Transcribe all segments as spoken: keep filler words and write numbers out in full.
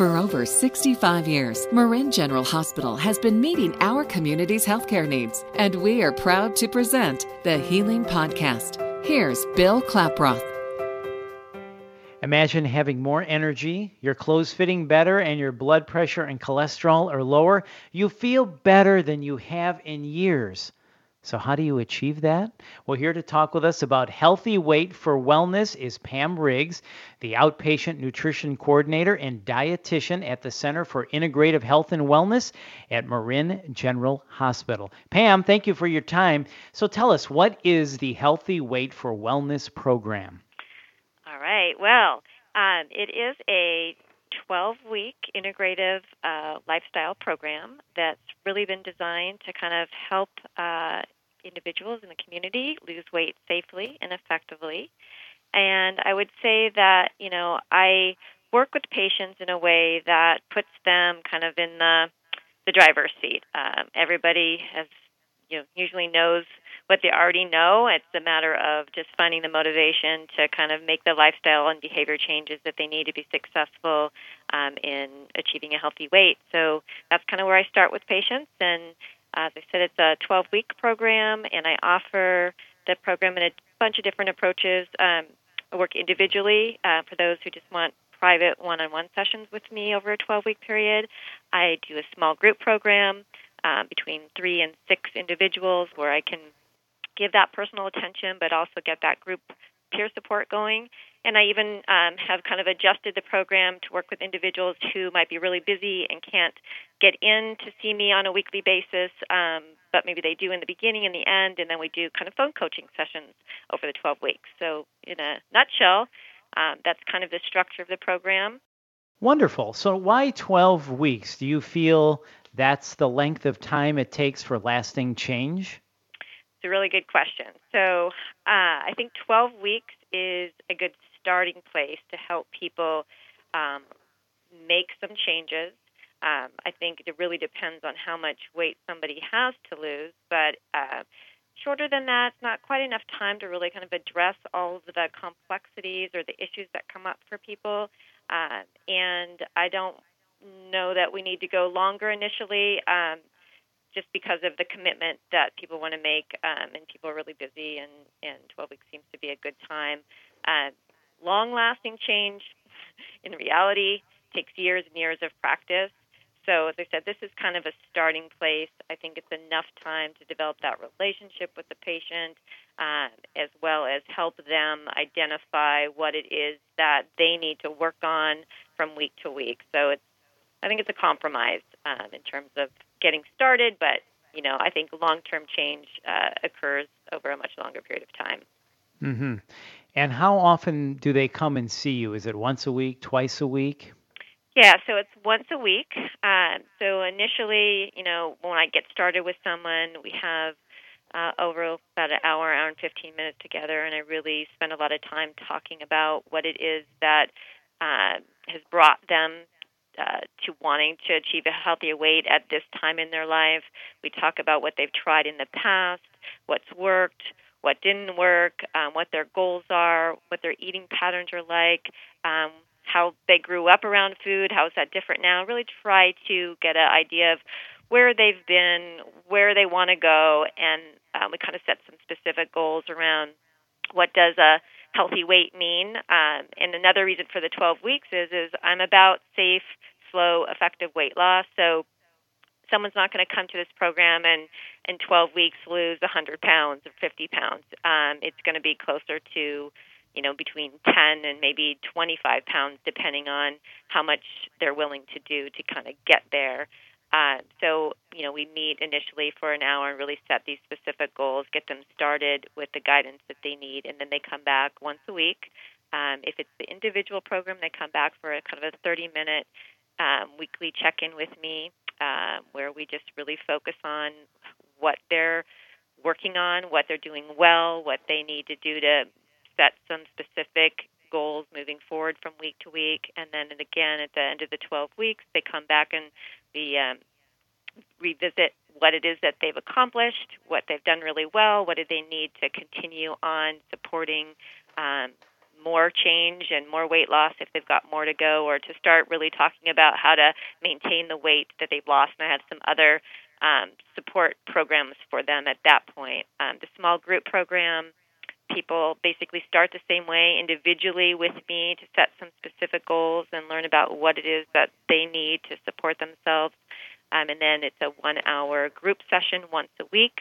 For over sixty-five years, Marin General Hospital has been meeting our community's healthcare needs, and we are proud to present the Healing Podcast. Here's Bill Klaproth. Imagine having more energy, your clothes fitting better, and your blood pressure and cholesterol are lower. You feel better than you have in years. So how do you achieve that? Well, here to talk with us about healthy weight for wellness is Pam Riggs, the outpatient nutrition coordinator and dietitian at the Center for Integrative Health and Wellness at Marin General Hospital. Pam, thank you for your time. So tell us, what is the Healthy Weight for Wellness program? All right. Well, um, it is a twelve-week integrative uh, lifestyle program that's really been designed to kind of help uh, individuals in the community lose weight safely and effectively. And I would say that, you know, I work with patients in a way that puts them kind of in the the driver's seat. Um, everybody has, you know, usually knows what they already know. It's a matter of just finding the motivation to kind of make the lifestyle and behavior changes that they need to be successful um, in achieving a healthy weight. So that's kind of where I start with patients. And uh, as I said, it's a twelve-week program, and I offer the program in a bunch of different approaches. Um, I work individually uh, for those who just want private one-on-one sessions with me over a twelve-week period. I do a small group program uh, between three and six individuals where I can give that personal attention, but also get that group peer support going. And I even um, have kind of adjusted the program to work with individuals who might be really busy and can't get in to see me on a weekly basis, um, but maybe they do in the beginning and the end, and then we do kind of phone coaching sessions over the twelve weeks. So in a nutshell, um, that's kind of the structure of the program. Wonderful. So why twelve weeks? Do you feel that's the length of time it takes for lasting change? It's a really good question. So uh, I think twelve weeks is a good starting place to help people um, make some changes. Um, I think it really depends on how much weight somebody has to lose, but uh, shorter than that, it's not quite enough time to really kind of address all of the complexities or the issues that come up for people. Uh, and I don't know that we need to go longer initially. Um, just because of the commitment that people want to make, um, and people are really busy, and, and twelve weeks seems to be a good time. Uh, long-lasting change, in reality, takes years and years of practice. So, as I said, this is kind of a starting place. I think it's enough time to develop that relationship with the patient, uh, as well as help them identify what it is that they need to work on from week to week. So it's I think it's a compromise um, in terms of getting started, but, you know, I think long-term change uh, occurs over a much longer period of time. Mm-hmm. And how often do they come and see you? Is it once a week, twice a week? Yeah, so it's once a week. Um, so initially, you know, when I get started with someone, we have uh, over about an hour, hour and fifteen minutes together, and I really spend a lot of time talking about what it is that uh, has brought them Uh, to wanting to achieve a healthier weight at this time in their life. We talk about what they've tried in the past, what's worked, what didn't work, um, what their goals are, what their eating patterns are like, um, how they grew up around food, how is that different now. Really try to get an idea of where they've been, where they want to go, and um, we kind of set some specific goals around what does a healthy weight mean. Um, and another reason for the twelve weeks is, is I'm about safe, slow, effective weight loss. So someone's not going to come to this program and in twelve weeks lose one hundred pounds or fifty pounds. Um, it's going to be closer to, you know, between ten and maybe twenty-five pounds, depending on how much they're willing to do to kind of get there. Uh, so, you know, we meet initially for an hour and really set these specific goals, get them started with the guidance that they need, and then they come back once a week. Um, if it's the individual program, they come back for a kind of a thirty-minute um, weekly check-in with me, uh, where we just really focus on what they're working on, what they're doing well, what they need to do to set some specific goals moving forward from week to week. And then and again, at the end of the twelve weeks, they come back and we um, revisit what it is that they've accomplished, what they've done really well, what do they need to continue on supporting um, more change and more weight loss if they've got more to go, or to start really talking about how to maintain the weight that they've lost. And I had some other um, support programs for them at that point. Um, the small group program, people basically start the same way individually with me to set some specific goals and learn about what it is that they need to support themselves. Um, and then it's a one-hour group session once a week.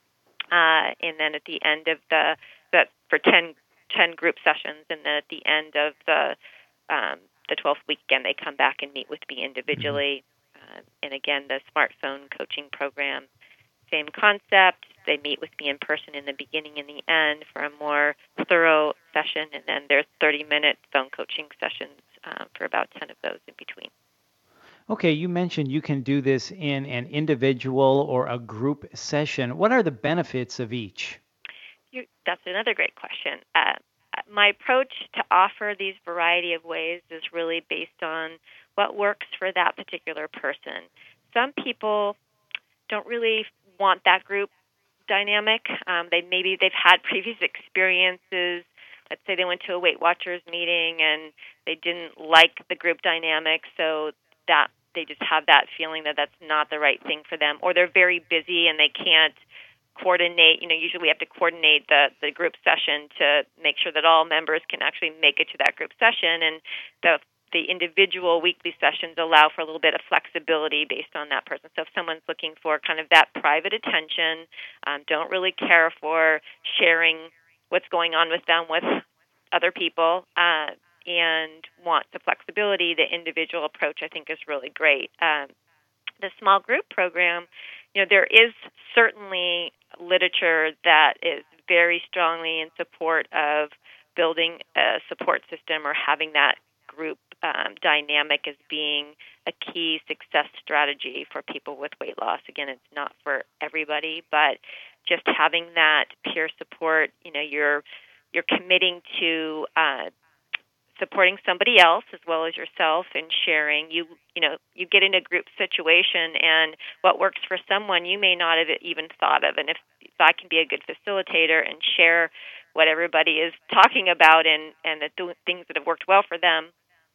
Uh, and then at the end of the, that for ten, ten group sessions, and then at the end of the um, the twelfth weekend, they come back and meet with me individually. Mm-hmm. Uh, and again, the smartphone coaching program, same concept. They meet with me in person in the beginning and the end for a more thorough session, and then there's thirty-minute phone coaching sessions um, for about ten of those in between. Okay, you mentioned you can do this in an individual or a group session. What are the benefits of each? You're, that's another great question. Uh, my approach to offer these variety of ways is really based on what works for that particular person. Some people don't really want that group dynamic. Um, they maybe they've had previous experiences. Let's say they went to a Weight Watchers meeting and they didn't like the group dynamic, so that they just have that feeling that that's not the right thing for them, or they're very busy and they can't coordinate. You know, usually we have to coordinate the, the group session to make sure that all members can actually make it to that group session, and the the individual weekly sessions allow for a little bit of flexibility based on that person. So if someone's looking for kind of that private attention, um, don't really care for sharing what's going on with them with other people, uh, and want the flexibility, the individual approach, I think, is really great. Um, the small group program, you know, there is certainly literature that is very strongly in support of building a support system or having that group um, dynamic as being a key success strategy for people with weight loss. Again, it's not for everybody, but just having that peer support, you know, you're you're committing to uh, supporting somebody else as well as yourself and sharing. You you know, you get in a group situation, and what works for someone you may not have even thought of. And if, if I can be a good facilitator and share what everybody is talking about and, and the th- things that have worked well for them,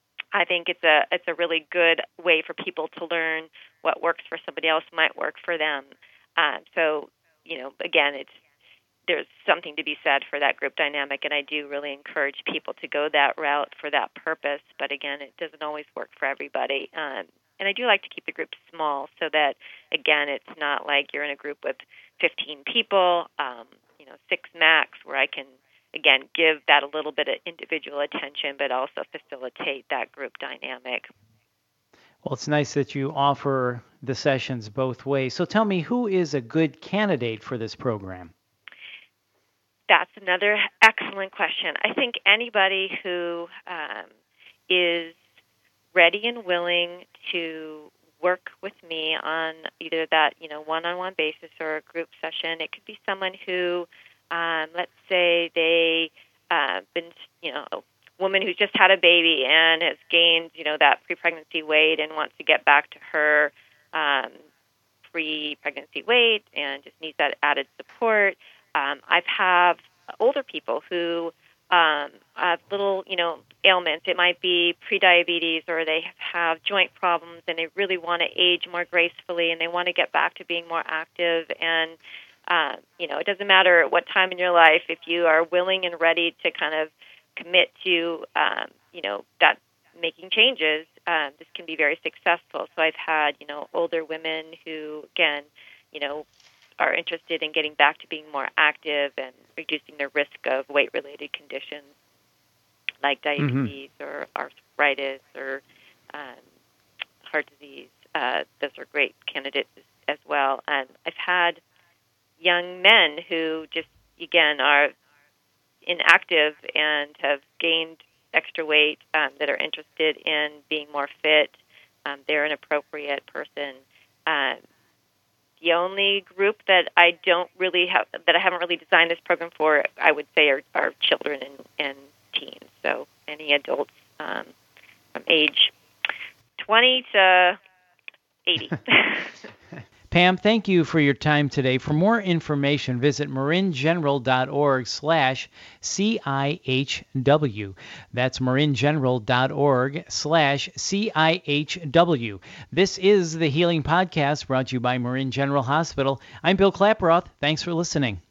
I think it's a it's a really good way for people to learn what works for somebody else might work for them. Uh, so, you know, again, it's there's something to be said for that group dynamic, and I do really encourage people to go that route for that purpose. But again, it doesn't always work for everybody. Um, and I do like to keep the group small so that, again, it's not like you're in a group with fifteen people, um, you know, six max, where I can, again, give that a little bit of individual attention, but also facilitate that group dynamic. Well, it's nice that you offer the sessions both ways. So tell me, who is a good candidate for this program? That's another excellent question. I think anybody who um, is ready and willing to work with me on either that, you know, one-on-one basis or a group session. It could be someone who, um, let's say they uh, been, you know, a woman who's just had a baby and has gained, you know, that pre-pregnancy weight and wants to get back to her um, pre-pregnancy weight and just needs that added support. Um, I've have older people who um, have little, you know, ailments. It might be prediabetes, or they have joint problems, and they really want to age more gracefully, and they want to get back to being more active. And uh, you know, it doesn't matter at what time in your life, if you are willing and ready to kind of commit to, um, you know, that making changes, um, this can be very successful. So I've had, you know, older women who, again, you know, are interested in getting back to being more active and reducing their risk of weight-related conditions like diabetes mm-hmm. or arthritis or um, heart disease. Uh, those are great candidates as well. And I've had young men who just, again, are inactive and have gained extra weight um, that are interested in being more fit. Um, they're an appropriate person. Um, The only group that I don't really have, that I haven't really designed this program for, I would say, are, are children and, and teens. So any adults um, from age twenty to eighty. Pam, thank you for your time today. For more information, visit maringeneral.org slash CIHW. That's maringeneral.org slash CIHW. This is the Healing Podcast brought to you by Marin General Hospital. I'm Bill Klaproth. Thanks for listening.